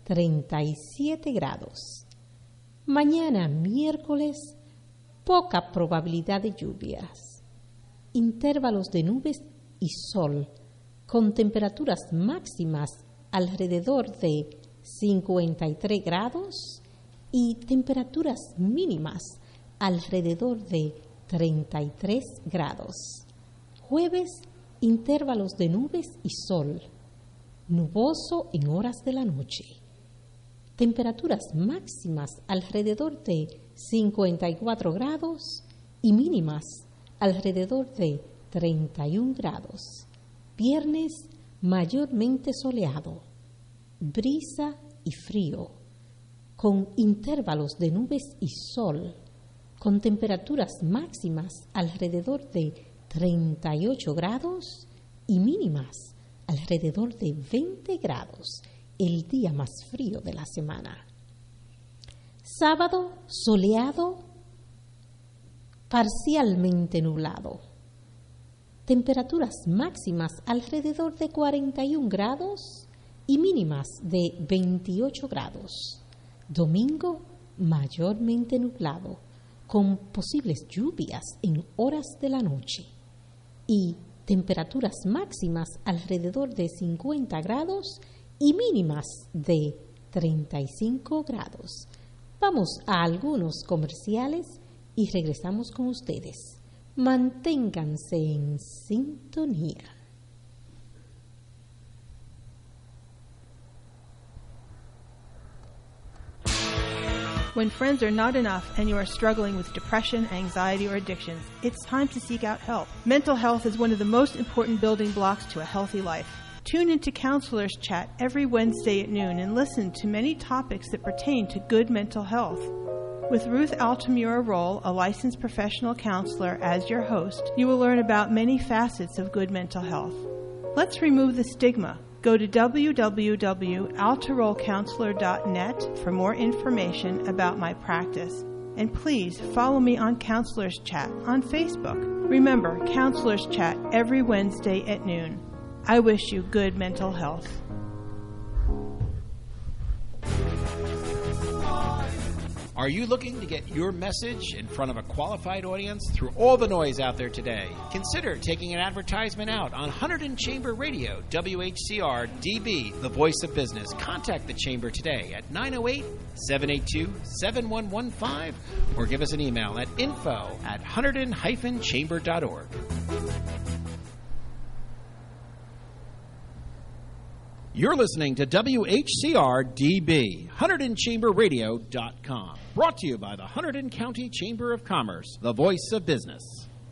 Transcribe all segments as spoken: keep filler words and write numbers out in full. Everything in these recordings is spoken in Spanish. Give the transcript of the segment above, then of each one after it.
treinta y siete grados. Mañana miércoles, poca probabilidad de lluvias. Intervalos de nubes y sol, con temperaturas máximas alrededor de cincuenta y tres grados y temperaturas mínimas alrededor de treinta y tres grados. Jueves, intervalos de nubes y sol, nuboso en horas de la noche. Temperaturas máximas alrededor de cincuenta y cuatro grados y mínimas alrededor de treinta y un grados. Viernes, mayormente soleado, brisa y frío, con intervalos de nubes y sol, con temperaturas máximas alrededor de treinta y ocho grados y mínimas alrededor de veinte grados, el día más frío de la semana. Sábado, soleado, parcialmente nublado. Temperaturas máximas alrededor de cuarenta y un grados y mínimas de veintiocho grados. Domingo, mayormente nublado, con posibles lluvias en horas de la noche. Y temperaturas máximas alrededor de cincuenta grados y mínimas de treinta y cinco grados. Vamos a algunos comerciales y regresamos con ustedes. Manténganse en sintonía. When friends are not enough and you are struggling with depression, anxiety, or addictions, it's time to seek out help. Mental health is one of the most important building blocks to a healthy life. Tune into Counselors Chat every Wednesday at noon and listen to many topics that pertain to good mental health. With Ruth Altamura Roll, a licensed professional counselor, as your host, you will learn about many facets of good mental health. Let's remove the stigma. Go to w w w dot altaroll counselor dot net for more information about my practice. And please follow me on Counselors Chat on Facebook. Remember, Counselors Chat every Wednesday at noon. I wish you good mental health. Are you looking to get your message in front of a qualified audience through all the noise out there today? Consider taking an advertisement out on Hunterdon Chamber Radio, W H C R D B, the voice of business. Contact the Chamber today at nine oh eight, seven eight two, seven one one five or give us an email at info at hunterdon dash chamber dot org. You're listening to W H C R D B, Hunterdon Chamber Radio dot com. Brought to you by the Hunterdon County Chamber of Commerce, the voice of business.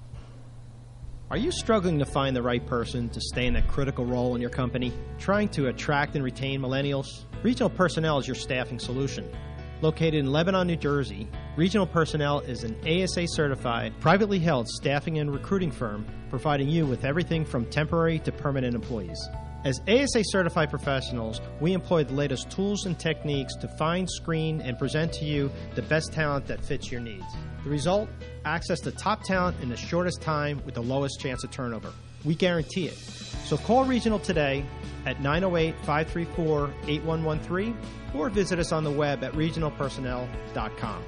Are you struggling to find the right person to stay in a critical role in your company? Trying to attract and retain millennials? Regional Personnel is your staffing solution. Located in Lebanon, New Jersey, Regional Personnel is an A S A-certified, privately held staffing and recruiting firm providing you with everything from temporary to permanent employees. As A S A-certified professionals, we employ the latest tools and techniques to find, screen, and present to you the best talent that fits your needs. The result? Access to top talent in the shortest time with the lowest chance of turnover. We guarantee it. So call Regional today at nine oh eight, five three four, eight one one three or visit us on the web at regional personnel dot com.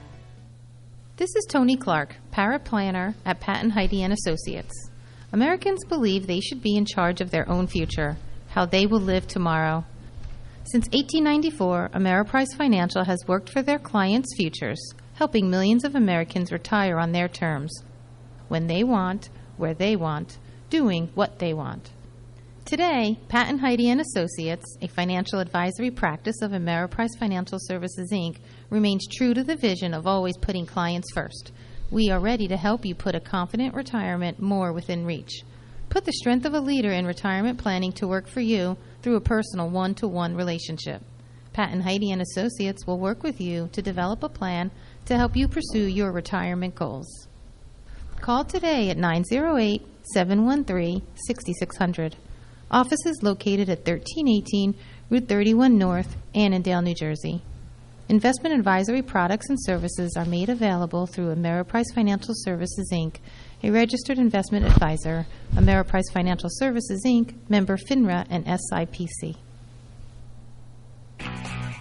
This is Tony Clark, paraplanner at Patton Heidi and Associates. Americans believe they should be in charge of their own future, how they will live tomorrow. Since eighteen ninety-four, Ameriprise Financial has worked for their clients' futures, helping millions of Americans retire on their terms, when they want, where they want, doing what they want. Today, Patton Heidi and Associates, a financial advisory practice of Ameriprise Financial Services, Incorporated, remains true to the vision of always putting clients first. We are ready to help you put a confident retirement more within reach. Put the strength of a leader in retirement planning to work for you through a personal one-to-one relationship. Patton Heidi and Associates will work with you to develop a plan to help you pursue your retirement goals. Call today at nine oh eight, seven one three, six six zero zero. Office is located at thirteen eighteen Route thirty-one North, Annandale, New Jersey. Investment advisory products and services are made available through Ameriprise Financial Services, Incorporated, a registered investment advisor, Ameriprise Financial Services, Incorporated, member FINRA and S I P C.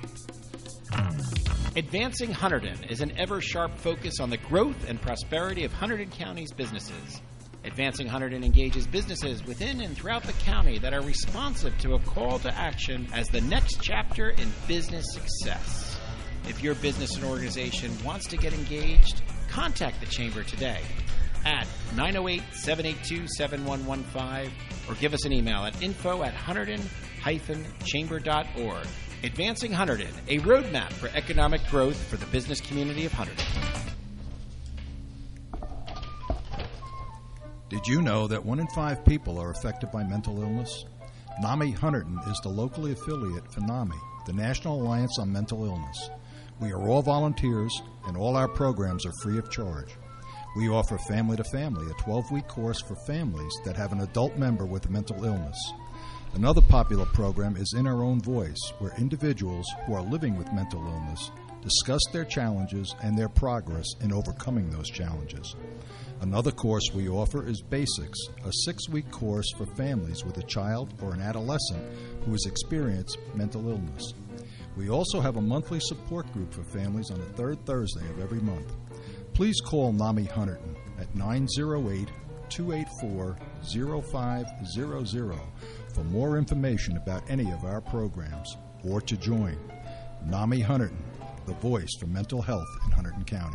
Advancing Hunterdon is an ever-sharp focus on the growth and prosperity of Hunterdon County's businesses. Advancing Hunterdon engages businesses within and throughout the county that are responsive to a call to action as the next chapter in business success. If your business and organization wants to get engaged, contact the Chamber today at nine oh eight, seven eight two, seven one one five or give us an email at info at hunterdon dash chamber dot org. Advancing Hunterdon, a roadmap for economic growth for the business community of Hunterdon. Did you know that one in five people are affected by mental illness? NAMI Hunterdon is the locally affiliate for NAMI, the National Alliance on Mental Illness. We are all volunteers, and all our programs are free of charge. We offer Family to Family, a twelve-week course for families that have an adult member with a mental illness. Another popular program is In Our Own Voice, where individuals who are living with mental illness discuss their challenges and their progress in overcoming those challenges. Another course we offer is Basics, a six-week course for families with a child or an adolescent who has experienced mental illness. We also have a monthly support group for families on the third Thursday of every month. Please call NAMI Hunterdon at nine oh eight, two eight four, oh five hundred for more information about any of our programs or to join. NAMI Hunterdon, the voice for mental health in Hunterdon County.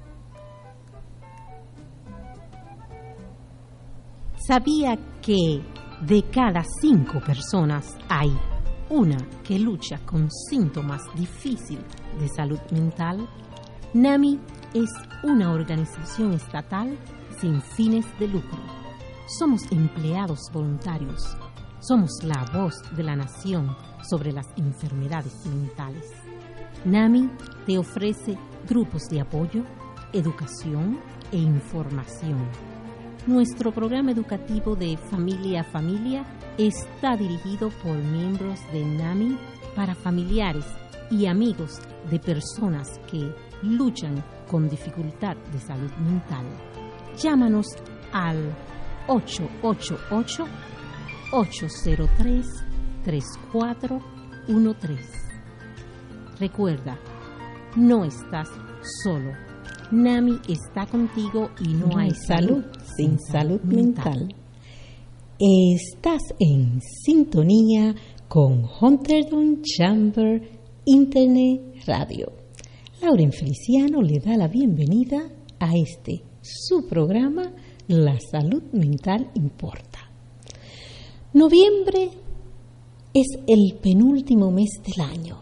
¿Sabía que de cada cinco personas hay una que lucha con síntomas difíciles de salud mental? NAMI es una organización estatal sin fines de lucro. Somos empleados voluntarios. Somos la voz de la nación sobre las enfermedades mentales. NAMI te ofrece grupos de apoyo, educación e información. Nuestro programa educativo de Familia a Familia está dirigido por miembros de NAMI para familiares y amigos de personas que luchan con dificultad de salud mental. Llámanos al ocho ocho ocho, ocho cero tres, tres cuatro uno tres. Recuerda, no estás solo. NAMI está contigo y no, no hay salud sin salud mental. Estás en sintonía con Hunterdon Chamber Internet Radio. Lauren Feliciano le da la bienvenida a este, su programa La Salud Mental Importa. Noviembre es el penúltimo mes del año.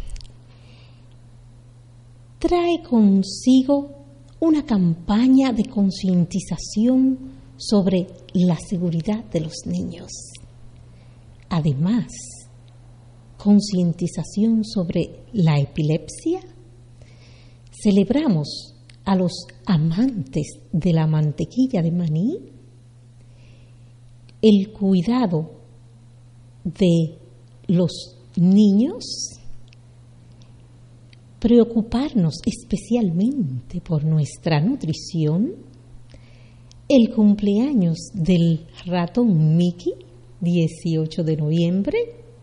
Trae consigo una campaña de concientización sobre la seguridad de los niños. Además, concientización sobre la epilepsia. Celebramos a los amantes de la mantequilla de maní, el cuidado de los niños, preocuparnos especialmente por nuestra nutrición, el cumpleaños del ratón Mickey, dieciocho de noviembre,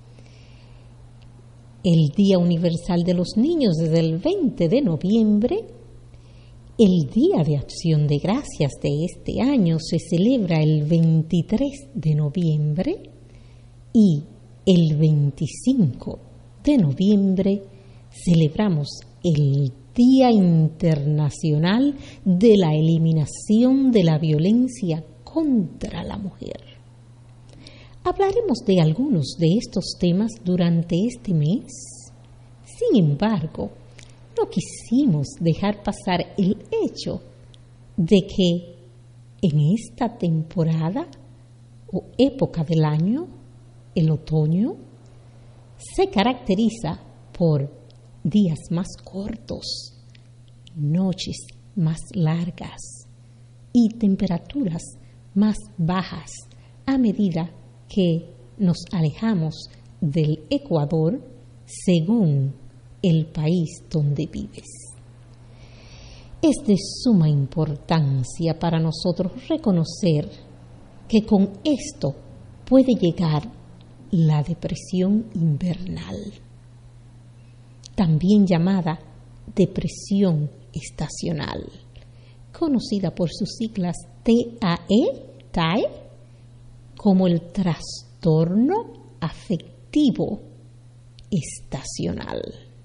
el Día Universal de los Niños desde el veinte de noviembre, el Día de Acción de Gracias de este año se celebra el veintitrés de noviembre y el veinticinco de noviembre celebramos el Día Internacional de la Eliminación de la Violencia contra la Mujer. Hablaremos de algunos de estos temas durante este mes. Sin embargo, no quisimos dejar pasar el hecho de que en esta temporada o época del año, el otoño, se caracteriza por días más cortos, noches más largas y temperaturas más bajas a medida que nos alejamos del Ecuador según el país donde vives. Es de suma importancia para nosotros reconocer que con esto puede llegar la depresión invernal, también llamada depresión estacional, conocida por sus siglas T A E, T A E, como el trastorno afectivo estacional.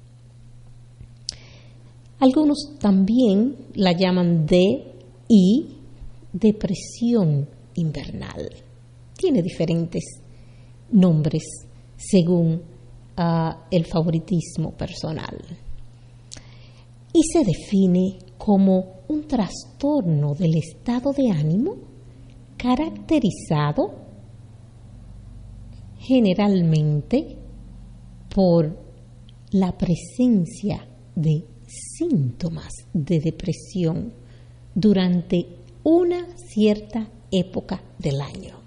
Algunos también la llaman D I, depresión invernal. Tiene diferentes nombres según uh, el favoritismo personal. Y se define como un trastorno del estado de ánimo caracterizado generalmente por la presencia de síntomas de depresión durante una cierta época del año.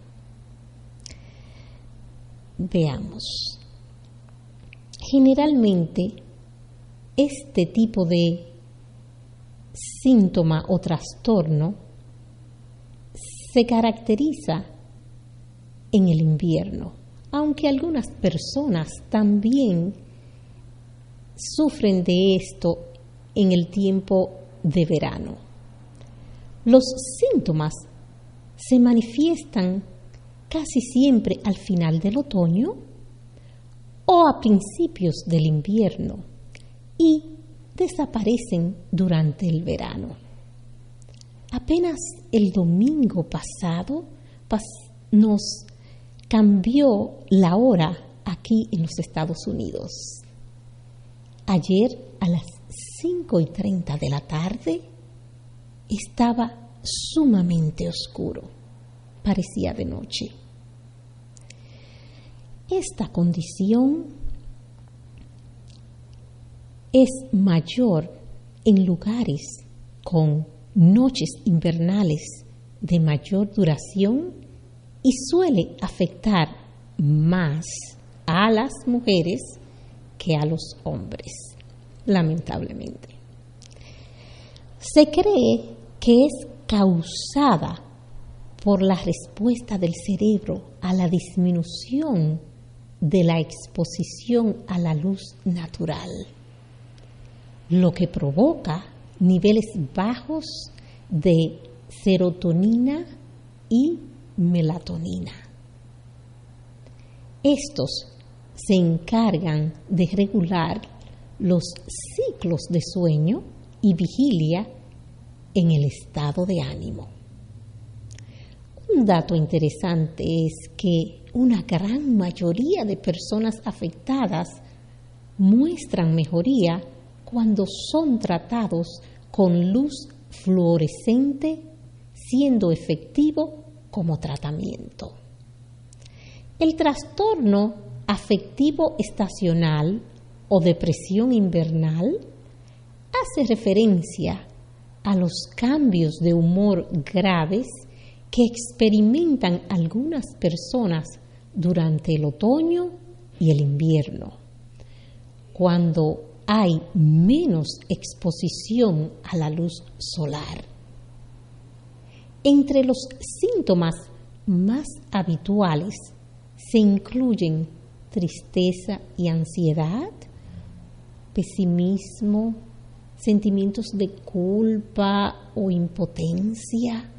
Veamos. Generalmente, este tipo de síntoma o trastorno se caracteriza en el invierno, aunque algunas personas también sufren de esto en el tiempo de verano. Los síntomas se manifiestan casi siempre al final del otoño o a principios del invierno y desaparecen durante el verano. Apenas el domingo pasado pas- nos cambió la hora aquí en los Estados Unidos. Ayer a las cinco y treinta de la tarde estaba sumamente oscuro, parecía de noche. Esta condición es mayor en lugares con noches invernales de mayor duración y suele afectar más a las mujeres que a los hombres, lamentablemente. Se cree que es causada por la respuesta del cerebro a la disminución de la exposición a la luz natural, lo que provoca niveles bajos de serotonina y melatonina. Estos se encargan de regular los ciclos de sueño y vigilia en el estado de ánimo. Un dato interesante es que una gran mayoría de personas afectadas muestran mejoría cuando son tratados con luz fluorescente, siendo efectivo como tratamiento. El trastorno afectivo estacional o depresión invernal hace referencia a los cambios de humor graves que experimentan algunas personas durante el otoño y el invierno, cuando hay menos exposición a la luz solar. Entre los síntomas más habituales se incluyen tristeza y ansiedad, pesimismo, sentimientos de culpa o impotencia,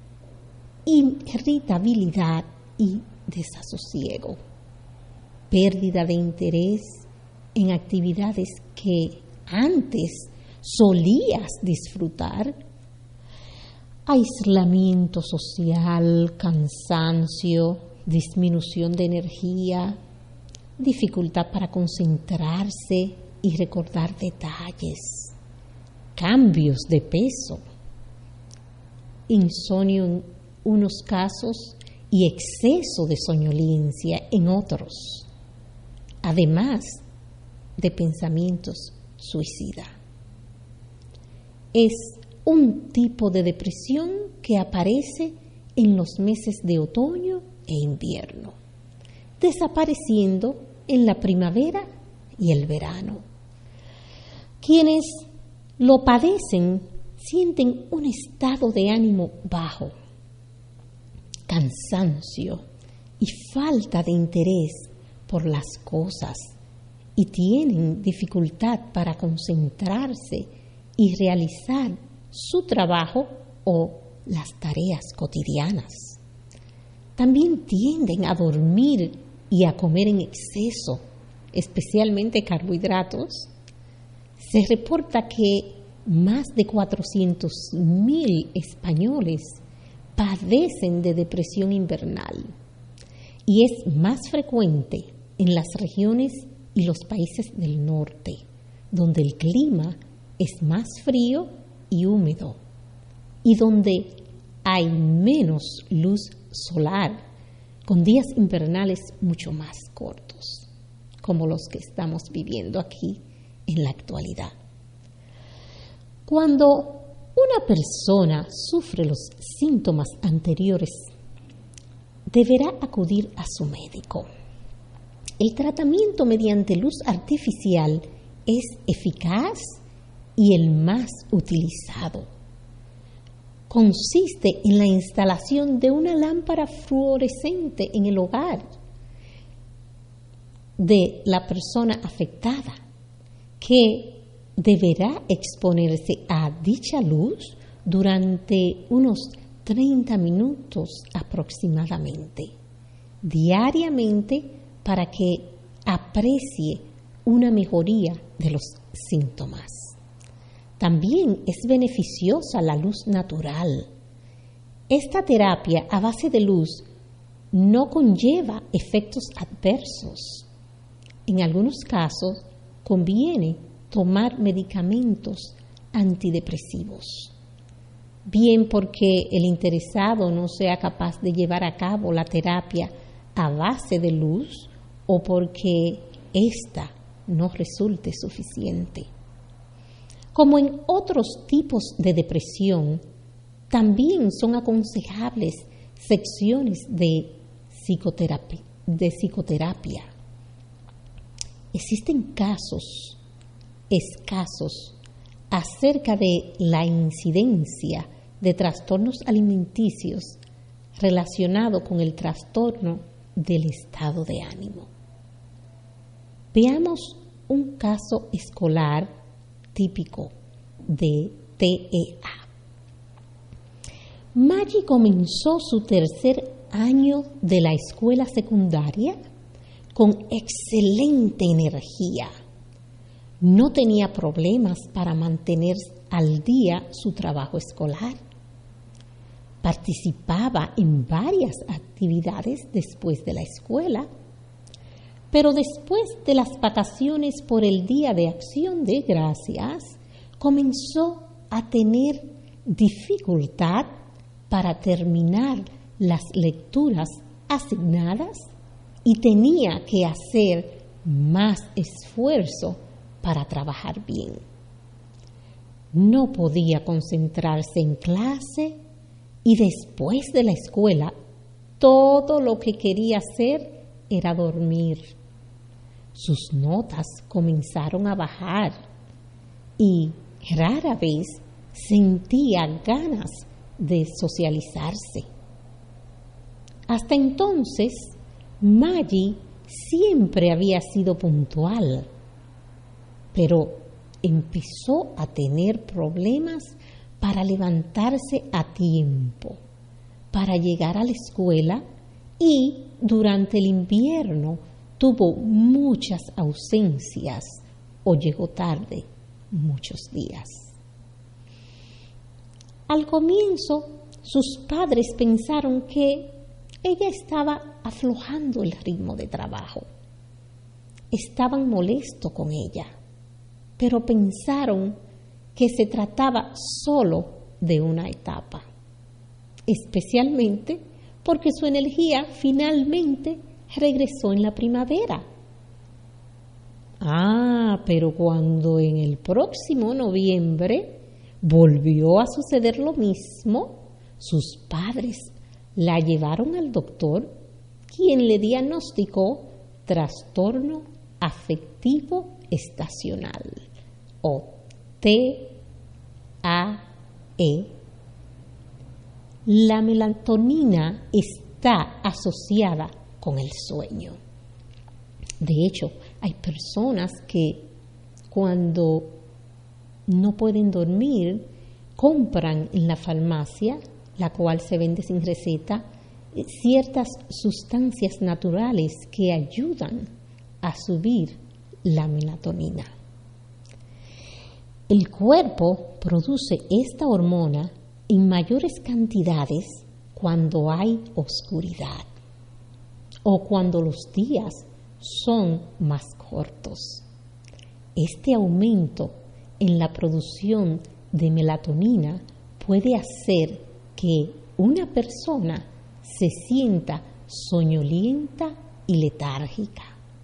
irritabilidad y desasosiego, pérdida de interés en actividades que antes solías disfrutar, aislamiento social, cansancio, disminución de energía, dificultad para concentrarse y recordar detalles, cambios de peso, insomnio en unos casos y exceso de soñolencia en otros, además de pensamientos suicidas. Es un tipo de depresión que aparece en los meses de otoño e invierno, desapareciendo en la primavera y el verano. Quienes lo padecen sienten un estado de ánimo bajo, cansancio y falta de interés por las cosas y tienen dificultad para concentrarse y realizar su trabajo o las tareas cotidianas. También tienden a dormir y a comer en exceso, especialmente carbohidratos. Se reporta que más de cuatrocientos mil españoles padecen de depresión invernal y es más frecuente en las regiones y los países del norte, donde el clima es más frío y húmedo y donde hay menos luz solar, con días invernales mucho más cortos, como los que estamos viviendo aquí en la actualidad. Cuando una persona sufre los síntomas anteriores, deberá acudir a su médico. El tratamiento mediante luz artificial es eficaz y el más utilizado. Consiste en la instalación de una lámpara fluorescente en el hogar de la persona afectada, que deberá exponerse a dicha luz durante unos treinta minutos aproximadamente, diariamente, para que aprecie una mejoría de los síntomas. También es beneficiosa la luz natural. Esta terapia a base de luz no conlleva efectos adversos. En algunos casos conviene tomar medicamentos antidepresivos, bien porque el interesado no sea capaz de llevar a cabo la terapia a base de luz o porque ésta no resulte suficiente. Como en otros tipos de depresión, también son aconsejables secciones de psicoterapia. De psicoterapia. Existen casos escasos acerca de la incidencia de trastornos alimenticios relacionados con el trastorno del estado de ánimo. Veamos un caso escolar típico de T E A. Maggie comenzó su tercer año de la escuela secundaria con excelente energía. No tenía problemas para mantener al día su trabajo escolar. Participaba en varias actividades después de la escuela, pero después de las vacaciones por el Día de Acción de Gracias, comenzó a tener dificultad para terminar las lecturas asignadas y tenía que hacer más esfuerzo para trabajar bien. No podía concentrarse en clase y después de la escuela todo lo que quería hacer era dormir. Sus notas comenzaron a bajar y rara vez sentía ganas de socializarse. Hasta entonces, Maggie siempre había sido puntual, pero empezó a tener problemas para levantarse a tiempo, para llegar a la escuela, y durante el invierno tuvo muchas ausencias o llegó tarde muchos días. Al comienzo, sus padres pensaron que ella estaba aflojando el ritmo de trabajo. Estaban molestos con ella, pero pensaron que se trataba solo de una etapa, especialmente porque su energía finalmente regresó en la primavera. Ah, pero cuando en el próximo noviembre volvió a suceder lo mismo, sus padres la llevaron al doctor, quien le diagnosticó trastorno afectivo estacional, o T A E. La melatonina está asociada con el sueño. De hecho, Hay personas que cuando no pueden dormir, compran en la farmacia, la cual se vende sin receta, ciertas sustancias naturales que ayudan a subir la melatonina. El cuerpo produce esta hormona en mayores cantidades cuando hay oscuridad o cuando los días son más cortos. Este aumento en la producción de melatonina puede hacer que una persona se sienta soñolienta y letárgica.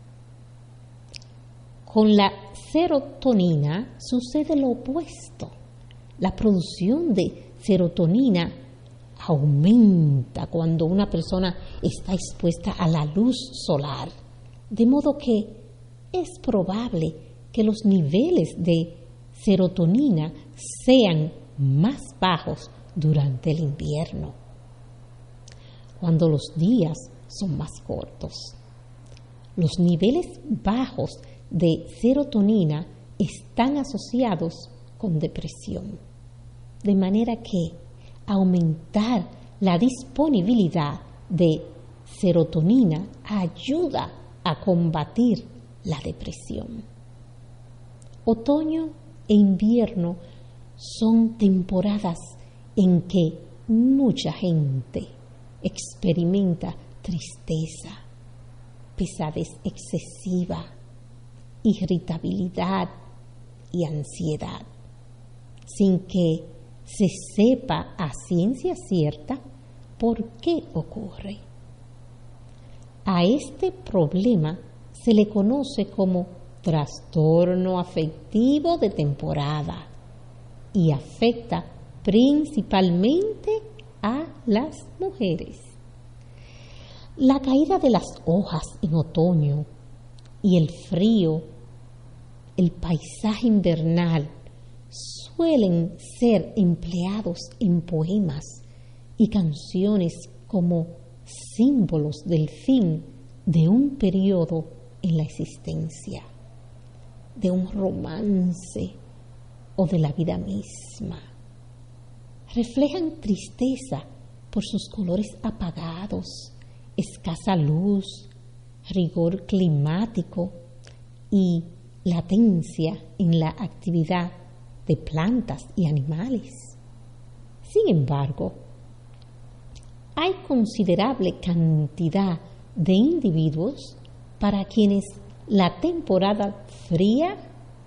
Con la serotonina sucede lo opuesto. La producción de serotonina aumenta cuando una persona está expuesta a la luz solar, de modo que es probable que los niveles de serotonina sean más bajos durante el invierno, cuando los días son más cortos. Los niveles bajos de serotonina están asociados con depresión, de manera que aumentar la disponibilidad de serotonina ayuda a combatir la depresión. Otoño e invierno son temporadas en que mucha gente experimenta tristeza, pesadez excesiva, irritabilidad y ansiedad, sin que se sepa a ciencia cierta por qué ocurre. A este problema se le conoce como trastorno afectivo de temporada y afecta principalmente a las mujeres. La caída de las hojas en otoño y el frío, el paisaje invernal, suelen ser empleados en poemas y canciones como símbolos del fin de un periodo en la existencia, de un romance o de la vida misma. Reflejan tristeza por sus colores apagados, escasa luz, rigor climático y latencia en la actividad de plantas y animales. Sin embargo, hay considerable cantidad de individuos para quienes la temporada fría,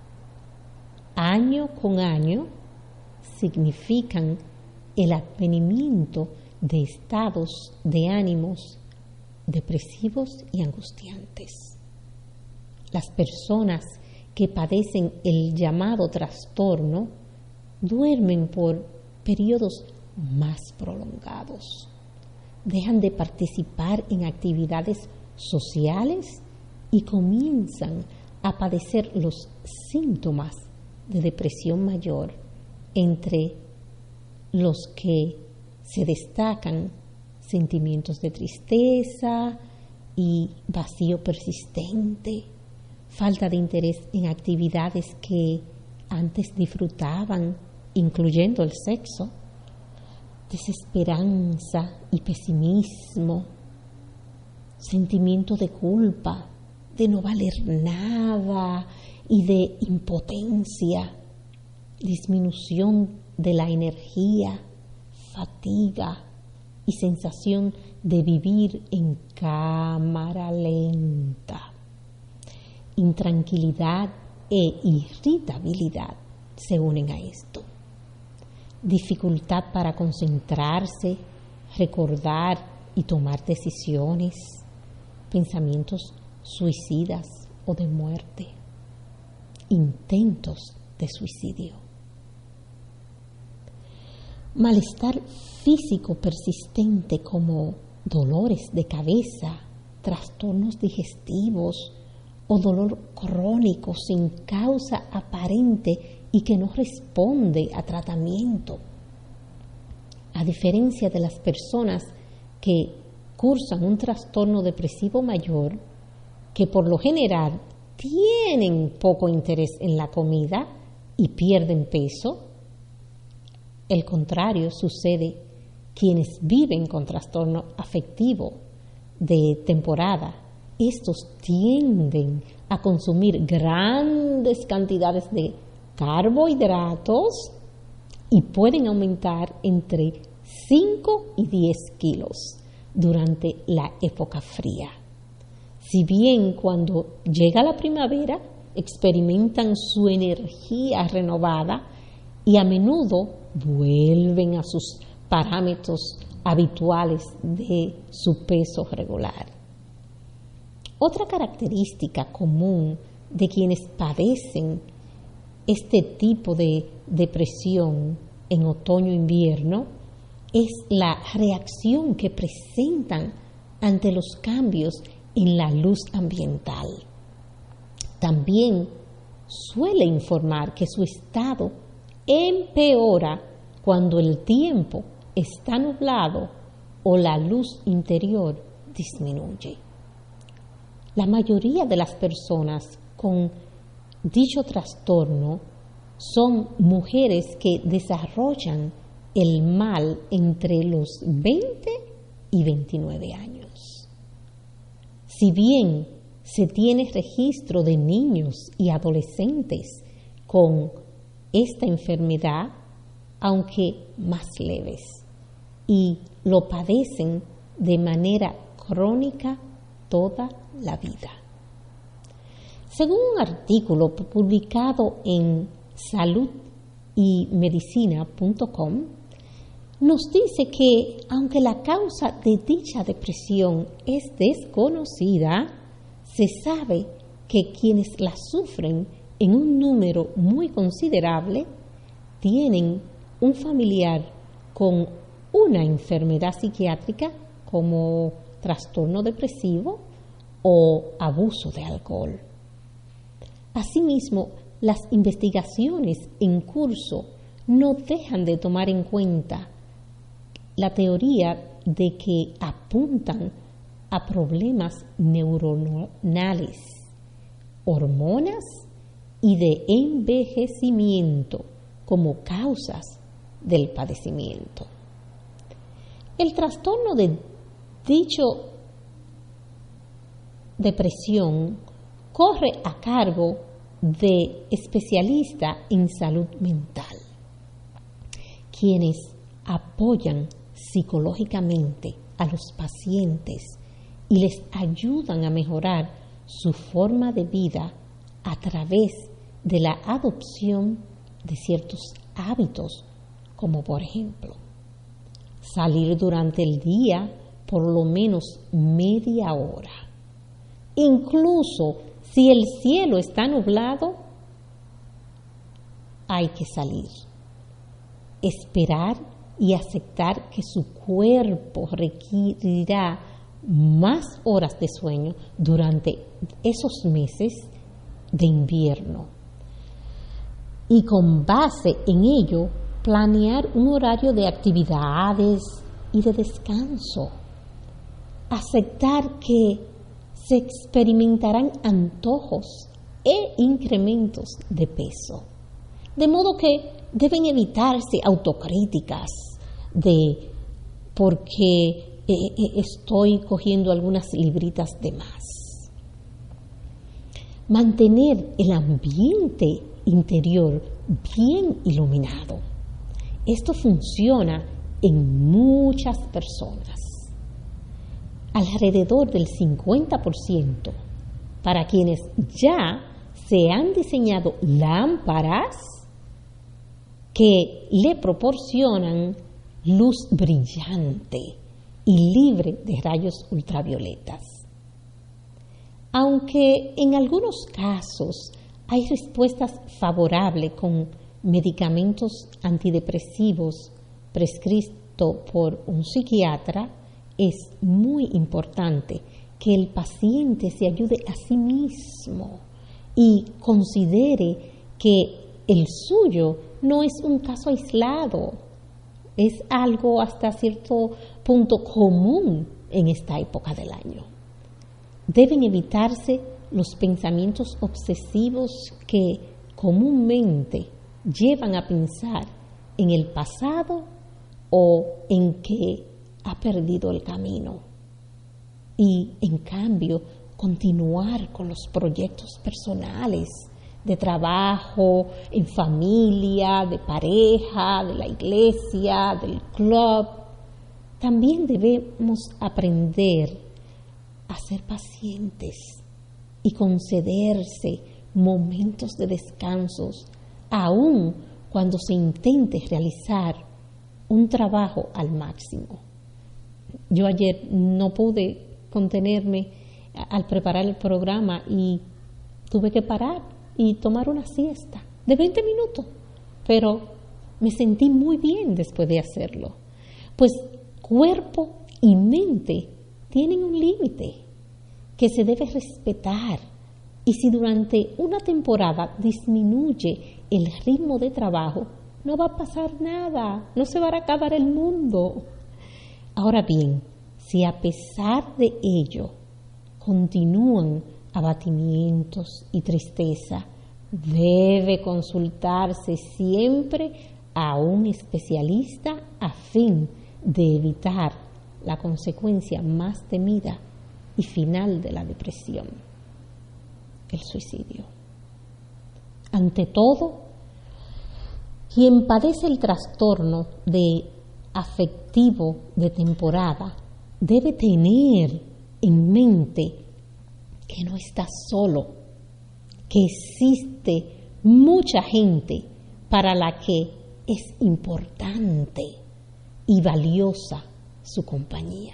año con año, significan el advenimiento de estados de ánimos depresivos y angustiantes. Las personas que padecen el llamado trastorno duermen por periodos más prolongados, dejan de participar en actividades sociales y comienzan a padecer los síntomas de depresión mayor, entre los que se destacan sentimientos de tristeza y vacío persistente, falta de interés en actividades que antes disfrutaban, incluyendo el sexo, desesperanza y pesimismo, sentimiento de culpa, de no valer nada y de impotencia, disminución de la energía, fatiga y sensación de vivir en cámara lenta. Intranquilidad e irritabilidad se unen a esto. Dificultad para concentrarse, recordar y tomar decisiones, pensamientos suicidas o de muerte, intentos de suicidio. Malestar físico persistente como dolores de cabeza, trastornos digestivos o dolor crónico sin causa aparente y que no responde a tratamiento. A diferencia de las personas que cursan un trastorno depresivo mayor, que por lo general tienen poco interés en la comida y pierden peso. El contrario sucede quienes viven con trastorno afectivo de temporada. Estos tienden a consumir grandes cantidades de carbohidratos y pueden aumentar entre cinco y diez kilos durante la época fría. Si bien cuando llega la primavera experimentan su energía renovada y a menudo vuelven a sus parámetros habituales de su peso regular. Otra característica común de quienes padecen este tipo de depresión en otoño-invierno es la reacción que presentan ante los cambios en la luz ambiental. También suele informar que su estado empeora cuando el tiempo está nublado o la luz interior disminuye. La mayoría de las personas con dicho trastorno son mujeres que desarrollan el mal entre los veinte y veintinueve años. Si bien se tiene registro de niños y adolescentes con esta enfermedad, aunque más leves, y lo padecen de manera crónica toda la vida. Según un artículo publicado en salud y medicina punto com, nos dice que aunque la causa de dicha depresión es desconocida, se sabe que quienes la sufren en un número muy considerable tienen un familiar con una enfermedad psiquiátrica como trastorno depresivo o abuso de alcohol. Asimismo, las investigaciones en curso no dejan de tomar en cuenta la teoría de que apuntan a problemas neuronales, hormonas y de envejecimiento como causas del padecimiento. El trastorno de dicho depresión corre a cargo de especialistas en salud mental, quienes apoyan psicológicamente a los pacientes y les ayudan a mejorar su forma de vida a través de la adopción de ciertos hábitos, como por ejemplo, salir durante el día por lo menos media hora. Incluso si el cielo está nublado, hay que salir. Esperar y aceptar que su cuerpo requerirá más horas de sueño durante esos meses de invierno. Y con base en ello, planear un horario de actividades y de descanso. Aceptar que se experimentarán antojos e incrementos de peso. De modo que deben evitarse autocríticas de por qué eh, estoy cogiendo algunas libritas de más. Mantener el ambiente interior bien iluminado. Esto funciona en muchas personas. Alrededor del cincuenta por ciento para quienes ya se han diseñado lámparas que le proporcionan luz brillante y libre de rayos ultravioletas. Aunque en algunos casos hay respuestas favorables con medicamentos antidepresivos prescritos por un psiquiatra, es muy importante que el paciente se ayude a sí mismo y considere que el suyo no es un caso aislado, es algo hasta cierto punto común en esta época del año. Deben evitarse los pensamientos obsesivos que comúnmente llevan a pensar en el pasado o en que ha perdido el camino. Y en cambio, continuar con los proyectos personales, de trabajo, en familia, de pareja, de la iglesia, del club. También debemos aprender a ser pacientes y concederse momentos de descansos, aun cuando se intente realizar un trabajo al máximo. Yo ayer no pude contenerme al preparar el programa y tuve que parar y tomar una siesta de veinte minutos, pero me sentí muy bien después de hacerlo, pues cuerpo y mente tienen un límite que se debe respetar, y si durante una temporada disminuye el ritmo de trabajo, no va a pasar nada, no se va a acabar el mundo. Ahora bien, si a pesar de ello continúan abatimientos y tristeza, debe consultarse siempre a un especialista a fin de evitar la consecuencia más temida y final de la depresión, el suicidio. Ante todo, quien padece el trastorno de afectivo de temporada debe tener en mente que no está solo, que existe mucha gente para la que es importante y valiosa su compañía,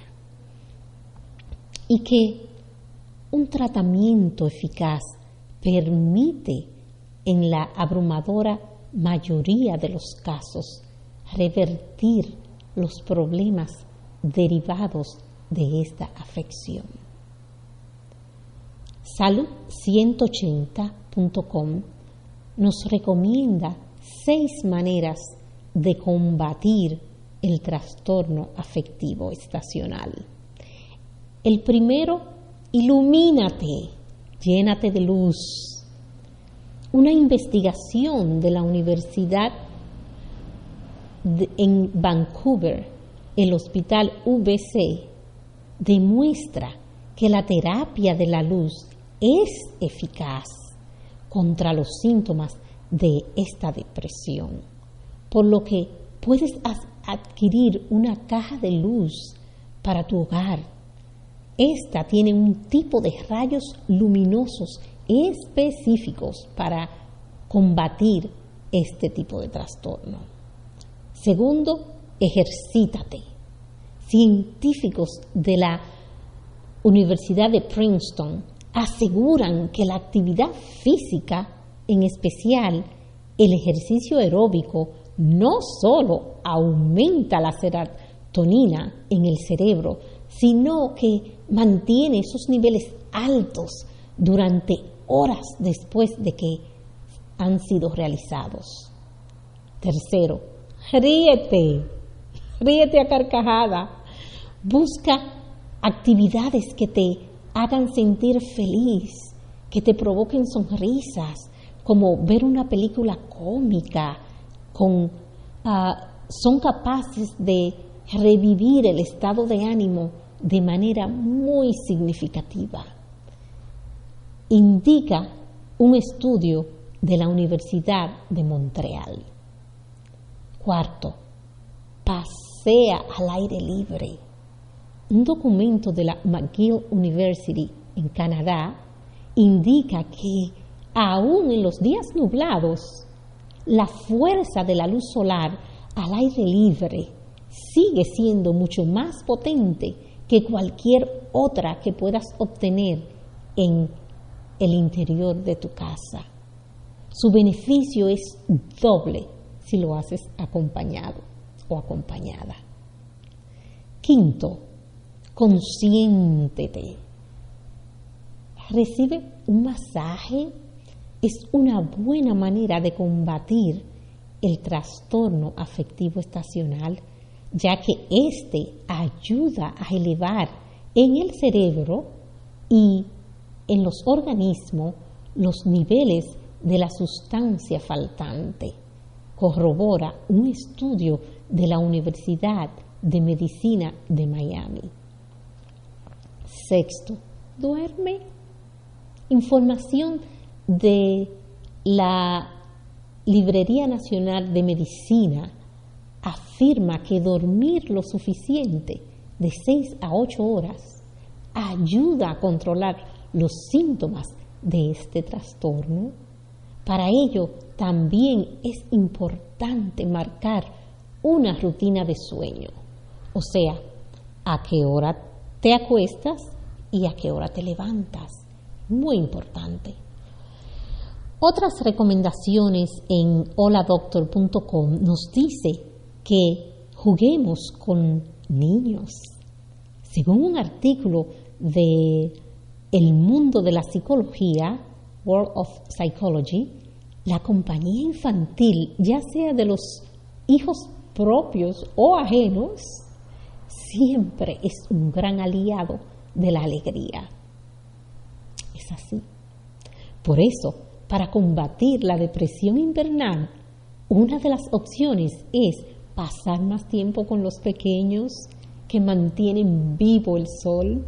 y que un tratamiento eficaz permite en la abrumadora mayoría de los casos revertir los problemas derivados de esta afección. salud ciento ochenta punto com nos recomienda seis maneras de combatir el trastorno afectivo estacional. El primero, ilumínate, llénate de luz. Una investigación de la Universidad de, en Vancouver, el Hospital U B C, demuestra que la terapia de la luz es eficaz contra los síntomas de esta depresión, por lo que puedes adquirir una caja de luz para tu hogar. Esta tiene un tipo de rayos luminosos específicos para combatir este tipo de trastorno. Segundo, ejercítate. Científicos de la Universidad de Princeton aseguran que la actividad física, en especial el ejercicio aeróbico, no solo aumenta la serotonina en el cerebro, sino que mantiene esos niveles altos durante horas después de que han sido realizados. Tercero, ríete, ríete a carcajada. Busca actividades que te hagan sentir feliz, que te provoquen sonrisas, como ver una película cómica, con, uh, son capaces de revivir el estado de ánimo de manera muy significativa. Indica un estudio de la Universidad de Montreal. Cuarto, pasea al aire libre. Un documento de la McGill University en Canadá indica que aún en los días nublados, la fuerza de la luz solar al aire libre sigue siendo mucho más potente que cualquier otra que puedas obtener en el interior de tu casa. Su beneficio es doble si lo haces acompañado o acompañada. Quinto, consiéntete. Recibe un masaje. Es una buena manera de combatir el trastorno afectivo estacional, ya que éste ayuda a elevar en el cerebro y en los organismos los niveles de la sustancia faltante, corrobora un estudio de la Universidad de Medicina de Miami. Sexto, duerme. Información de la Librería Nacional de Medicina afirma que dormir lo suficiente, de seis a ocho horas, ayuda a controlar los síntomas de este trastorno. Para ello, también es importante marcar una rutina de sueño, o sea, a qué hora te acuestas y a qué hora te levantas. Muy importante. Otras recomendaciones en hola doctor punto com nos dice que juguemos con niños. Según un artículo de El Mundo de la Psicología, World of Psychology, la compañía infantil, ya sea de los hijos propios o ajenos, siempre es un gran aliado de la alegría. Es así. Por eso, para combatir la depresión invernal, una de las opciones es pasar más tiempo con los pequeños que mantienen vivo el sol.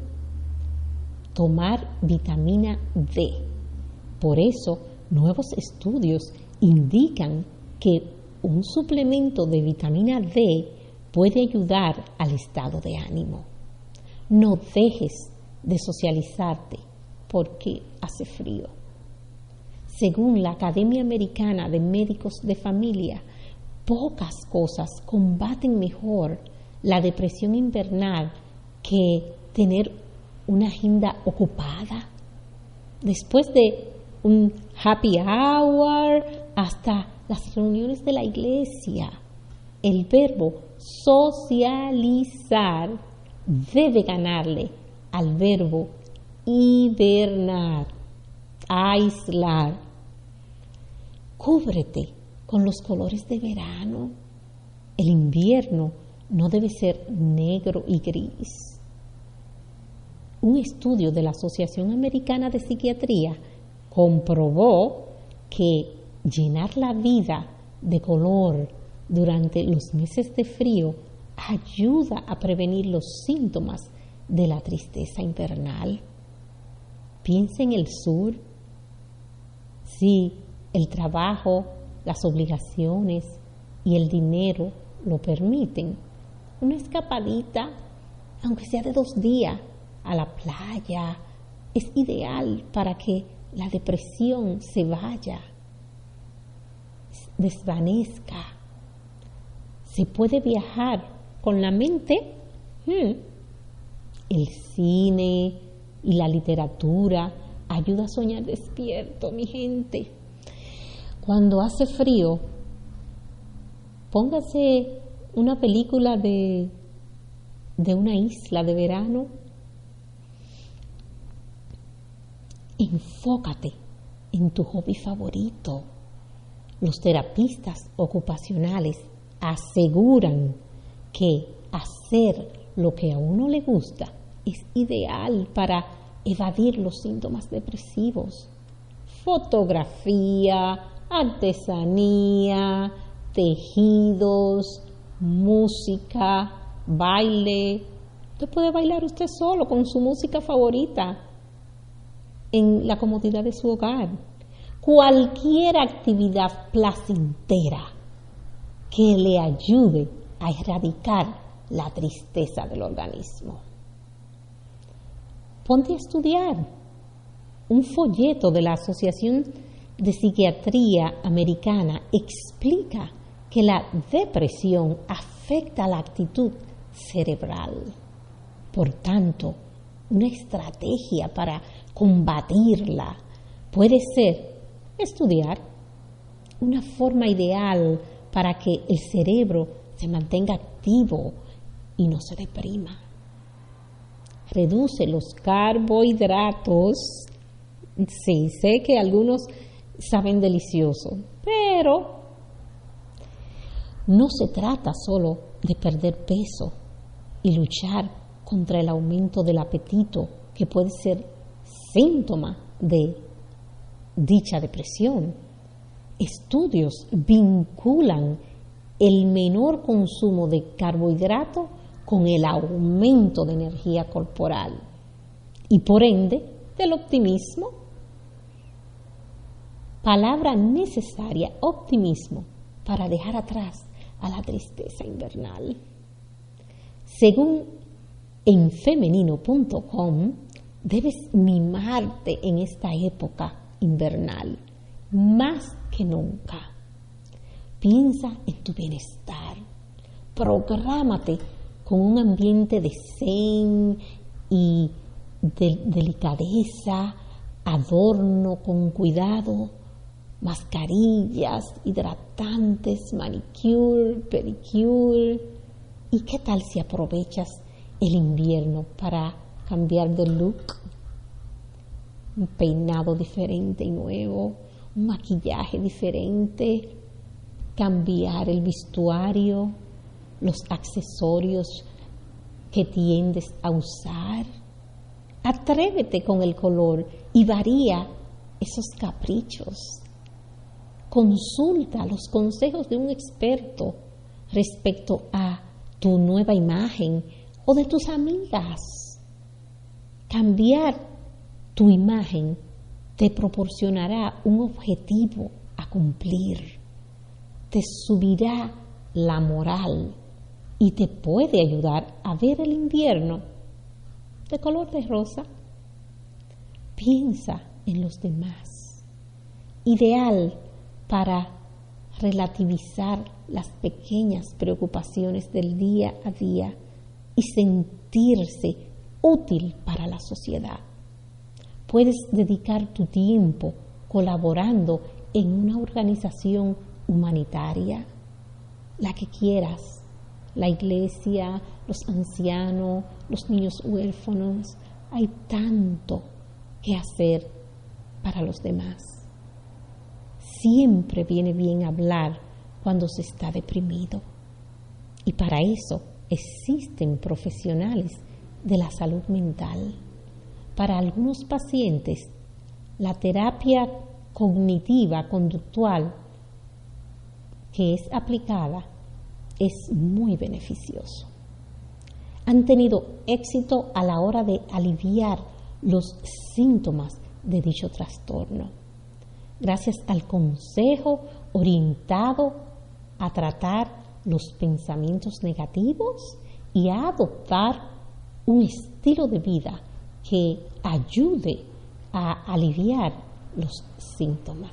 Tomar vitamina D. Por eso, nuevos estudios indican que un suplemento de vitamina D puede ayudar al estado de ánimo. No dejes de socializarte porque hace frío. Según la Academia Americana de Médicos de Familia, pocas cosas combaten mejor la depresión invernal que tener una agenda ocupada. Después de un happy hour hasta las reuniones de la iglesia, el verbo socializar debe ganarle al verbo hibernar, aislar. Cúbrete con los colores de verano. El invierno no debe ser negro y gris. Un estudio de la Asociación Americana de Psiquiatría comprobó que llenar la vida de color durante los meses de frío ayuda a prevenir los síntomas de la tristeza invernal. Piensa en el sur. Si el trabajo, las obligaciones y el dinero lo permiten, una escapadita, aunque sea de dos días, a la playa, es ideal para que la depresión se vaya, desvanezca. Se puede viajar con la mente. Hmm. El cine y la literatura ayuda a soñar despierto, mi gente. Cuando hace frío, póngase una película de, de una isla de verano. Enfócate en tu hobby favorito. Los terapistas ocupacionales aseguran que hacer lo que a uno le gusta es ideal para evadir los síntomas depresivos. Fotografía, artesanía, tejidos, música, baile. Usted puede bailar usted solo con su música favorita en la comodidad de su hogar. Cualquier actividad placentera que le ayude a erradicar la tristeza del organismo. Ponte a estudiar. Un folleto de la Asociación de Psiquiatría Americana explica que la depresión afecta la actitud cerebral. Por tanto, una estrategia para combatirla puede ser estudiar. Una forma ideal para que el cerebro se mantenga activo y no se deprima. Reduce los carbohidratos. Sí, sé que algunos saben delicioso, pero no se trata solo de perder peso y luchar contra el aumento del apetito, que puede ser síntoma de dicha depresión. Estudios vinculan el menor consumo de carbohidratos con el aumento de energía corporal y por ende del optimismo. Palabra necesaria, optimismo, para dejar atrás a la tristeza invernal. Según en femenino punto com, debes mimarte en esta época invernal, más que nunca. Piensa en tu bienestar, prográmate con un ambiente de zen y de delicadeza, adorno con cuidado, mascarillas, hidratantes, manicure, pedicure. ¿Y qué tal si aprovechas el invierno para cambiar de look? Un peinado diferente y nuevo, un maquillaje diferente, cambiar el vestuario, los accesorios que tiendes a usar. Atrévete con el color y varía esos caprichos. Consulta los consejos de un experto respecto a tu nueva imagen o de tus amigas. Cambiar tu imagen te proporcionará un objetivo a cumplir, te subirá la moral y te puede ayudar a ver el invierno de color de rosa. Piensa en los demás, ideal para relativizar las pequeñas preocupaciones del día a día y sentirse útil para la sociedad. Puedes dedicar tu tiempo colaborando en una organización humanitaria, la que quieras, la iglesia, los ancianos, los niños huérfanos. Hay tanto que hacer para los demás. Siempre viene bien hablar cuando se está deprimido. Y para eso existen profesionales de la salud mental. Para algunos pacientes, la terapia cognitiva conductual que es aplicada es muy beneficioso. Han tenido éxito a la hora de aliviar los síntomas de dicho trastorno, gracias al consejo orientado a tratar los pensamientos negativos y a adoptar un estilo de vida que ayude a aliviar los síntomas.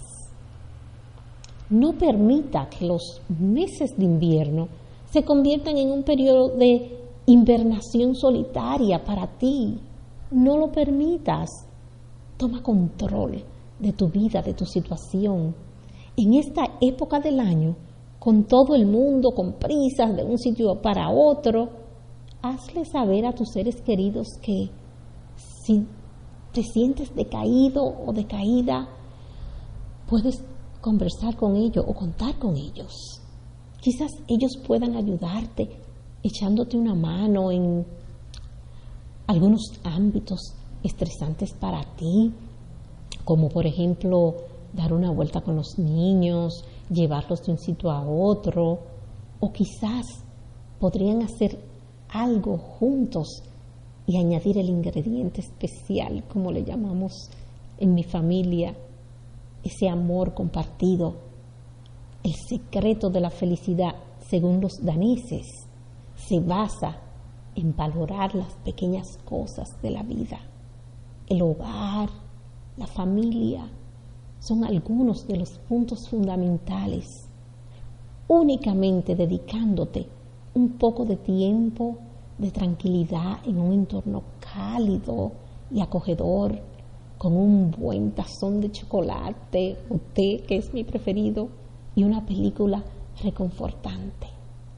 No permita que los meses de invierno se conviertan en un periodo de invernación solitaria para ti. No lo permitas. Toma control de tu vida, de tu situación. En esta época del año, con todo el mundo con prisas de un sitio para otro, hazle saber a tus seres queridos que si te sientes decaído o decaída, puedes conversar con ellos o contar con ellos. Quizás ellos puedan ayudarte echándote una mano en algunos ámbitos estresantes para ti, como por ejemplo dar una vuelta con los niños, llevarlos de un sitio a otro, o quizás podrían hacer algo juntos y añadir el ingrediente especial, como le llamamos en mi familia, ese amor compartido. El secreto de la felicidad, según los daneses, se basa en valorar las pequeñas cosas de la vida. El hogar, la familia, son algunos de los puntos fundamentales. Únicamente dedicándote un poco de tiempo, de tranquilidad en un entorno cálido y acogedor, con un buen tazón de chocolate o té, que es mi preferido, y una película reconfortante.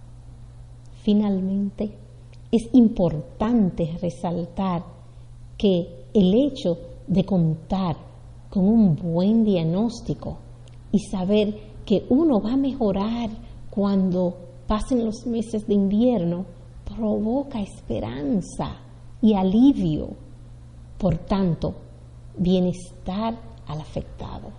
Finalmente, es importante resaltar que el hecho de contar con un buen diagnóstico y saber que uno va a mejorar cuando pasen los meses de invierno provoca esperanza y alivio. Por tanto, bienestar al afectado.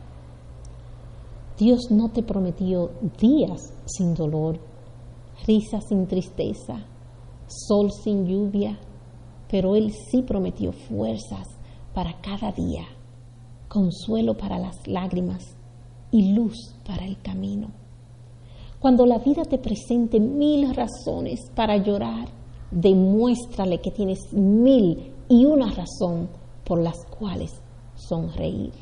Dios no te prometió días sin dolor, risas sin tristeza, sol sin lluvia, pero Él sí prometió fuerzas para cada día, consuelo para las lágrimas y luz para el camino. Cuando la vida te presente mil razones para llorar, demuéstrale que tienes mil y una razón por las cuales sonreír.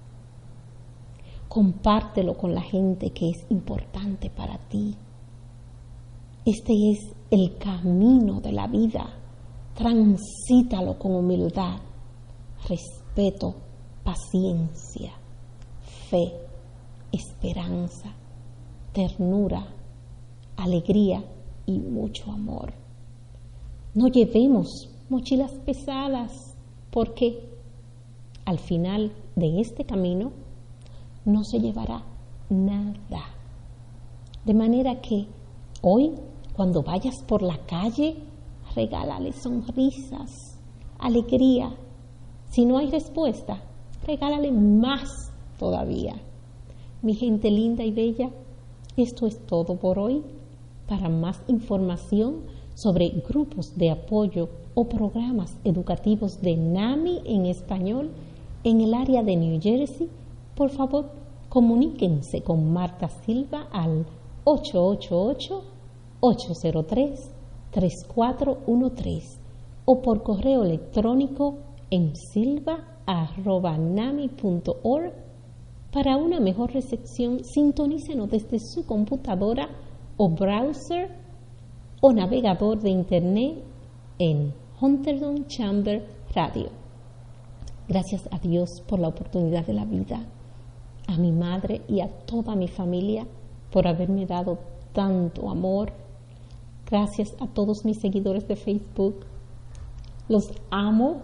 Compártelo con la gente que es importante para ti. Este es el camino de la vida. Transítalo con humildad, respeto, paciencia, fe, esperanza, ternura, alegría y mucho amor. No llevemos mochilas pesadas, porque al final de este camino no se llevará nada. De manera que hoy, cuando vayas por la calle, regálale sonrisas, alegría. Si no hay respuesta, regálale más todavía. Mi gente linda y bella, esto es todo por hoy. Para más información sobre grupos de apoyo o programas educativos de NAMI en español en el área de New Jersey, por favor, comuníquense con Marta Silva al ocho ocho ocho, ocho cero tres, tres cuatro uno tres o por correo electrónico en silva arroba nami punto org. Para una mejor recepción, sintonícenos desde su computadora o browser o navegador de internet en Hunterdon Chamber Radio. Gracias a Dios por la oportunidad de la vida, a mi madre y a toda mi familia por haberme dado tanto amor. Gracias a todos mis seguidores de Facebook. Los amo.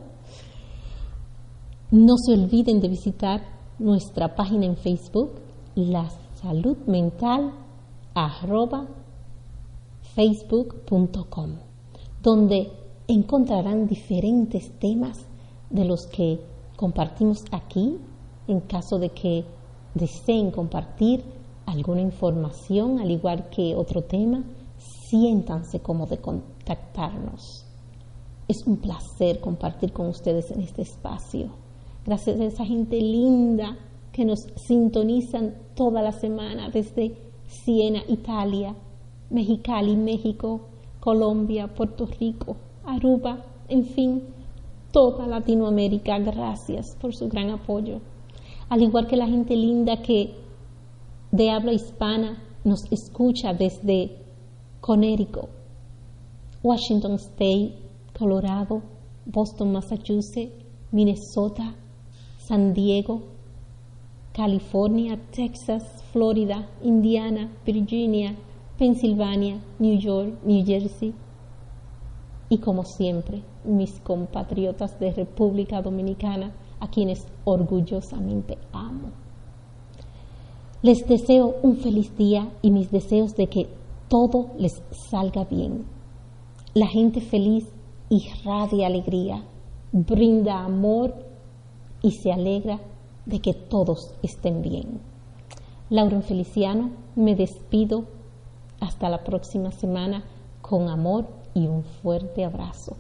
No se olviden de visitar nuestra página en Facebook, La Salud Mental, arroba facebook punto com, donde encontrarán diferentes temas de los que compartimos aquí. En caso de que deseen compartir alguna información, al igual que otro tema, siéntanse como de contactarnos. Es un placer compartir con ustedes en este espacio. Gracias a esa gente linda que nos sintonizan toda la semana desde Siena, Italia, Mexicali, México, Colombia, Puerto Rico, Aruba, en fin, toda Latinoamérica. Gracias por su gran apoyo. Al igual que la gente linda que de habla hispana nos escucha desde Connecticut, Washington State, Colorado, Boston, Massachusetts, Minnesota, San Diego, California, Texas, Florida, Indiana, Virginia, Pensilvania, New York, New Jersey y, como siempre, mis compatriotas de República Dominicana, a quienes orgullosamente amo. Les deseo un feliz día y mis deseos de que todo les salga bien. La gente feliz irradia alegría, brinda amor y se alegra de que todos estén bien. Lauren Feliciano, me despido hasta la próxima semana con amor y un fuerte abrazo.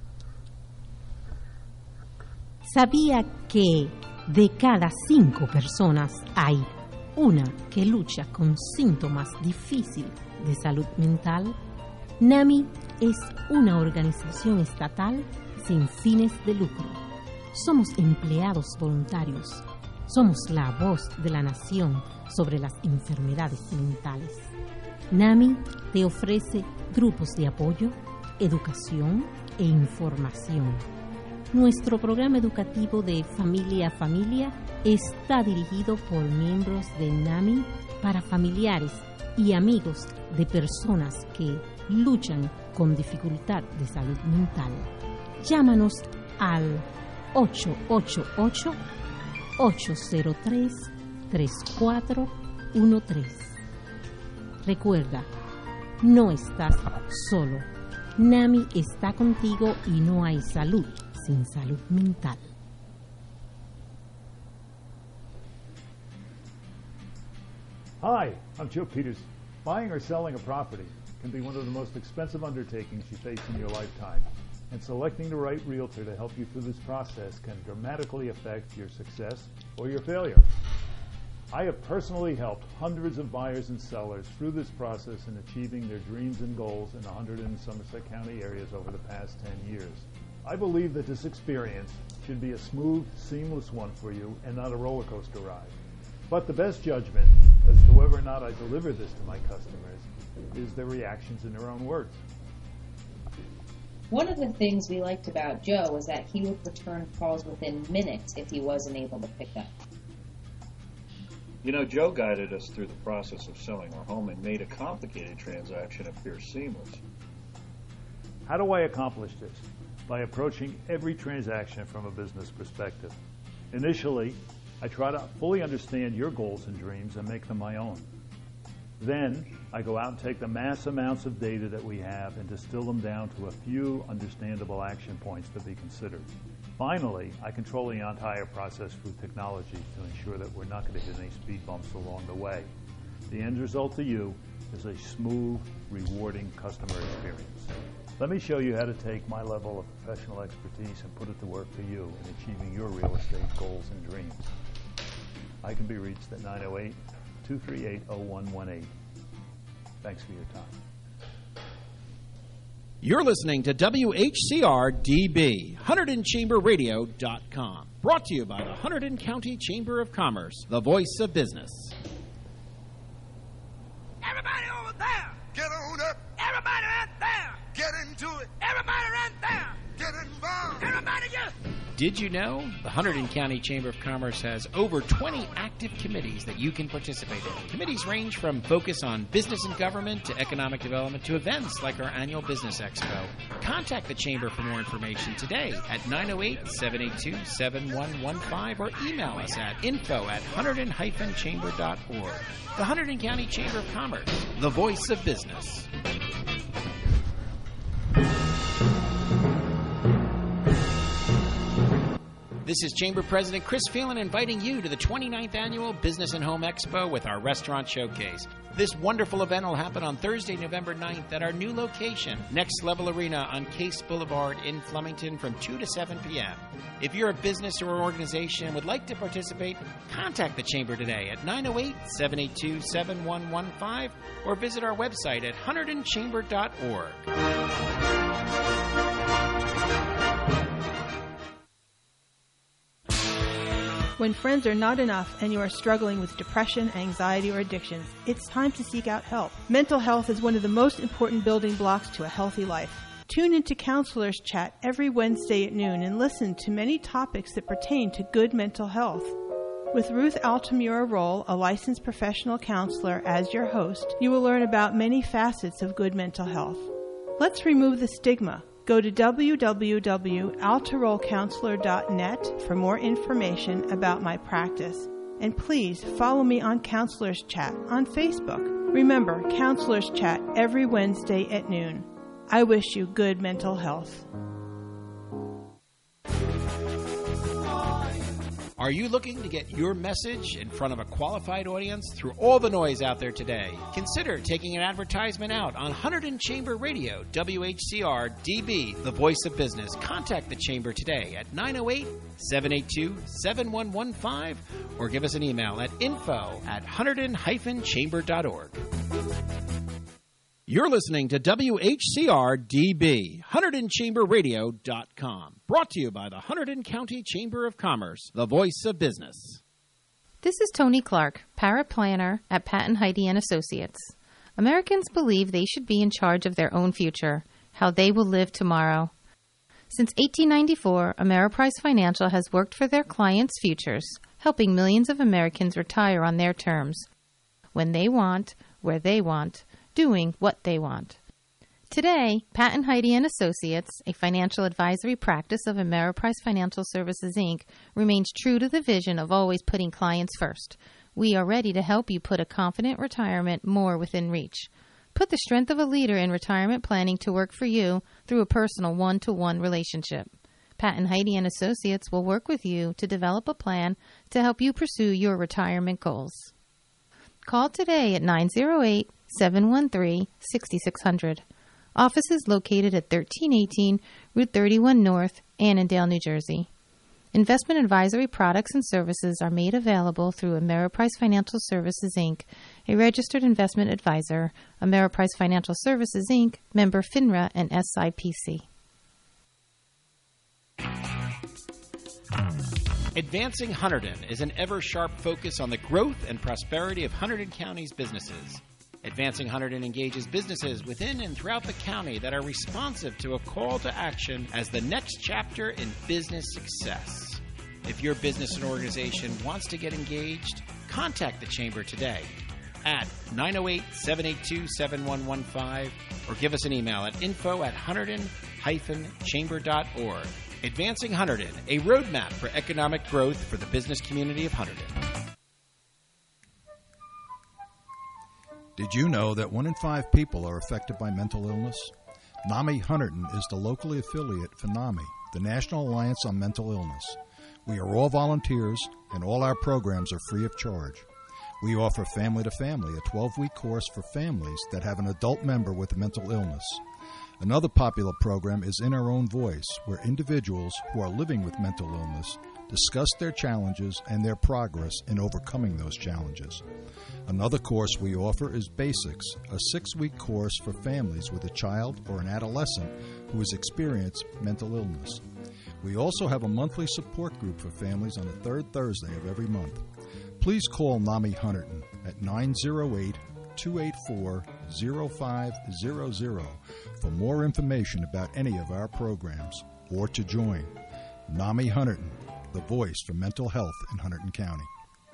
¿Sabía que de cada cinco personas hay una que lucha con síntomas difíciles de salud mental? NAMI es una organización estatal sin fines de lucro. Somos empleados voluntarios. Somos la voz de la nación sobre las enfermedades mentales. NAMI te ofrece grupos de apoyo, educación e información. Nuestro programa educativo de Familia a Familia está dirigido por miembros de NAMI para familiares y amigos de personas que luchan con dificultad de salud mental. Llámanos al ocho ocho ocho, ocho cero tres, tres cuatro uno tres. Recuerda, no estás solo. NAMI está contigo y no hay salud sin salud mental. Hi, I'm Joe Peters. Buying or selling a property can be one of the most expensive undertakings you face in your lifetime, and selecting the right realtor to help you through this process can dramatically affect your success or your failure. I have personally helped hundreds of buyers and sellers through this process in achieving their dreams and goals in one hundred in Somerset County areas over the past ten years. I believe that this experience should be a smooth, seamless one for you and not a roller coaster ride. But the best judgment as to whether or not I deliver this to my customers is their reactions in their own words. One of the things we liked about Joe was that he would return calls within minutes if he wasn't able to pick up. You know, Joe guided us through the process of selling our home and made a complicated transaction appear seamless. How do I accomplish this? By approaching every transaction from a business perspective. Initially, I try to fully understand your goals and dreams and make them my own. Then, I go out and take the mass amounts of data that we have and distill them down to a few understandable action points to be considered. Finally, I control the entire process through technology to ensure that we're not going to hit any speed bumps along the way. The end result to you is a smooth, rewarding customer experience. Let me show you how to take my level of professional expertise and put it to work for you in achieving your real estate goals and dreams. I can be reached at nine oh eight, two three eight, oh one one eight. Thanks for your time. You're listening to W H C R D B, Hunterdon Chamber Radio dot com. Brought to you by the Hunterdon County Chamber of Commerce, the voice of business. Everybody over there! Get on up! Everybody right there! Get into it! Everybody right there! Get involved! Everybody just... Did you know the Hunterdon County Chamber of Commerce has over twenty active committees that you can participate in? Committees range from focus on business and government to economic development to events like our annual Business Expo. Contact the Chamber for more information today at nine oh eight, seven eight two, seven one one five or email us at info at hunterdon dash chamber dot org. The Hunterdon County Chamber of Commerce, the voice of business. This is Chamber President Chris Phelan inviting you to the twenty-ninth Annual Business and Home Expo with our Restaurant Showcase. This wonderful event will happen on Thursday, November ninth at our new location, Next Level Arena on Case Boulevard in Flemington from two to seven p.m. If you're a business or organization and would like to participate, contact the Chamber today at nine oh eight, seven eight two, seven one one five or visit our website at hunterdon chamber dot org. When friends are not enough and you are struggling with depression, anxiety, or addictions, it's time to seek out help. Mental health is one of the most important building blocks to a healthy life. Tune into Counselors Chat every Wednesday at noon and listen to many topics that pertain to good mental health. With Ruth Altamura Roll, a licensed professional counselor, as your host, you will learn about many facets of good mental health. Let's remove the stigma. Go to w w w dot altaroll counselor dot net for more information about my practice. And please follow me on Counselors Chat on Facebook. Remember, Counselors Chat every Wednesday at noon. I wish you good mental health. Are you looking to get your message in front of a qualified audience through all the noise out there today? Consider taking an advertisement out on Hunterdon Chamber Radio, W H C R D B, the voice of business. Contact the Chamber today at nine oh eight, seven eight two, seven one one five or give us an email at info at hunterdon dash chamber dot org. You're listening to W H C R D B, Hunterdon Chamber Radio dot com. Brought to you by the Hunterdon County Chamber of Commerce, the voice of business. This is Tony Clark, paraplanner at Patton Heidi and Associates. Americans believe they should be in charge of their own future, how they will live tomorrow. Since eighteen ninety-four, Ameriprise Financial has worked for their clients' futures, helping millions of Americans retire on their terms, when they want, where they want, doing what they want. Today, Patton Heidi and Associates, a financial advisory practice of Ameriprise Financial Services, Incorporated, remains true to the vision of always putting clients first. We are ready to help you put a confident retirement more within reach. Put the strength of a leader in retirement planning to work for you through a personal one-to-one relationship. Patton Heidi and Associates will work with you to develop a plan to help you pursue your retirement goals. Call today at nine oh eight, seven one three, six six zero zero. Office is located at thirteen eighteen Route thirty-one North, Annandale, New Jersey. Investment advisory products and services are made available through Ameriprise Financial Services, Incorporated, a registered investment advisor. Ameriprise Financial Services, Incorporated, member FINRA and S I P C. Advancing Hunterdon is an ever-sharp focus on the growth and prosperity of Hunterdon County's businesses. Advancing Hunterdon engages businesses within and throughout the county that are responsive to a call to action as the next chapter in business success. If your business and organization wants to get engaged, contact the Chamber today at nine oh eight, seven eight two, seven one one five or give us an email at info at hunterdon dash chamber dot org. Advancing Hunterdon, a roadmap for economic growth for the business community of Hunterdon. Did you know that one in five people are affected by mental illness? NAMI Hunterdon is the locally affiliate for NAMI, the National Alliance on Mental Illness. We are all volunteers, and all our programs are free of charge. We offer Family to Family, a twelve-week course for families that have an adult member with a mental illness. Another popular program is In Our Own Voice, where individuals who are living with mental illness discuss their challenges and their progress in overcoming those challenges. Another course we offer is Basics, a six-week course for families with a child or an adolescent who has experienced mental illness. We also have a monthly support group for families on the third Thursday of every month. Please call NAMI Hunterdon at nine oh eight, two eight four, oh five hundred for more information about any of our programs or to join. NAMI Hunterdon, the voice for mental health in Hunterdon County.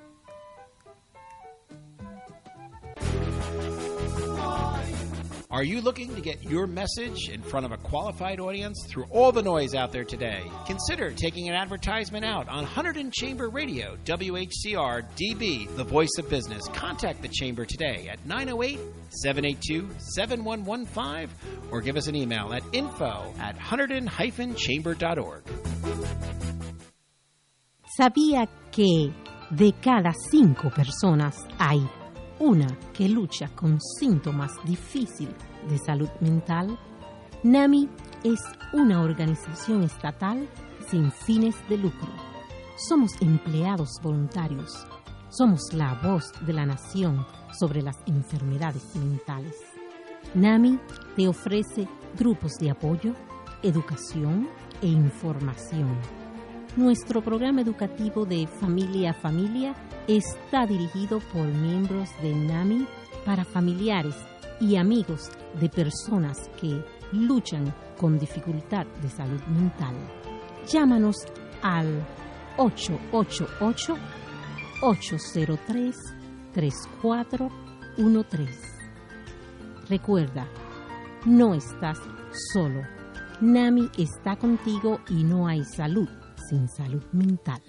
Are you looking to get your message in front of a qualified audience through all the noise out there today? Consider taking an advertisement out on Hunterdon Chamber Radio, W H C R D B, the voice of business. Contact the Chamber today at nine oh eight, seven eight two, seven one one five or give us an email at info at hunterdon dash chamber dot org. ¿Sabía que de cada cinco personas hay una que lucha con síntomas difíciles de salud mental? NAMI es una organización estatal sin fines de lucro. Somos empleados voluntarios. Somos la voz de la nación sobre las enfermedades mentales. NAMI te ofrece grupos de apoyo, educación e información. Nuestro programa educativo de Familia a Familia está dirigido por miembros de NAMI para familiares y amigos de personas que luchan con dificultad de salud mental. Llámanos al ocho ocho ocho, ocho cero tres, tres cuatro uno tres. Recuerda, no estás solo. NAMI está contigo y no hay salud sin salud mental.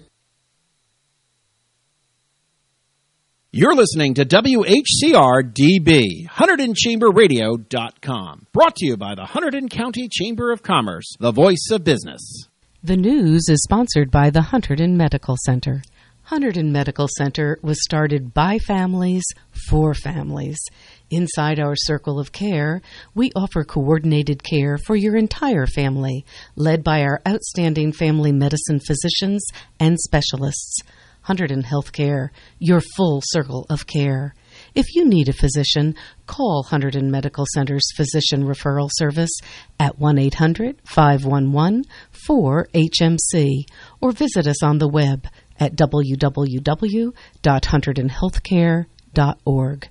You're listening to W H C R D B, Hunterdon Chamber Radio dot com. Brought to you by the Hunterdon County Chamber of Commerce, the voice of business. The news is sponsored by the Hunterdon Medical Center. Hunterdon Medical Center was started by families for families. Inside our circle of care, we offer coordinated care for your entire family, led by our outstanding family medicine physicians and specialists. Hunterdon Healthcare, your full circle of care. If you need a physician, call Hunterdon Medical Center's Physician Referral Service at one eight hundred, five one one, four H M C or visit us on the web at w w w dot hunterdon healthcare dot org.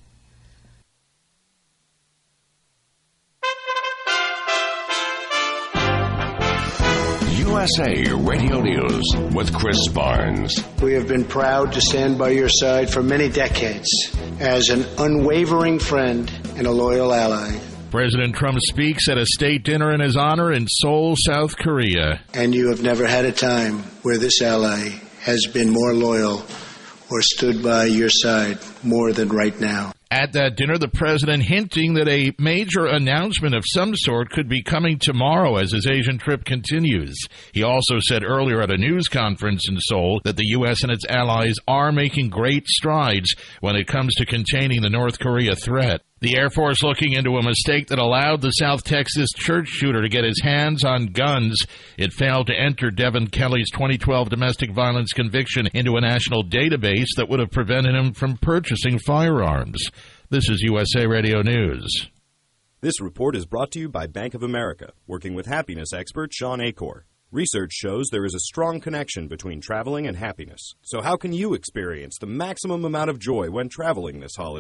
U S A Radio News with Chris Barnes. We have been proud to stand by your side for many decades as an unwavering friend and a loyal ally. President Trump speaks at a state dinner in his honor in Seoul, South Korea. And you have never had a time where this ally has been more loyal or stood by your side more than right now. At that dinner, the president hinting that a major announcement of some sort could be coming tomorrow as his Asian trip continues. He also said earlier at a news conference in Seoul that the U S and its allies are making great strides when it comes to containing the North Korea threat. The Air Force looking into a mistake that allowed the South Texas church shooter to get his hands on guns. It failed to enter Devin Kelly's twenty twelve domestic violence conviction into a national database that would have prevented him from purchasing firearms. This is U S A Radio News. This report is brought to you by Bank of America, working with happiness expert Sean Acor. Research shows there is a strong connection between traveling and happiness. So how can you experience the maximum amount of joy when traveling this holiday?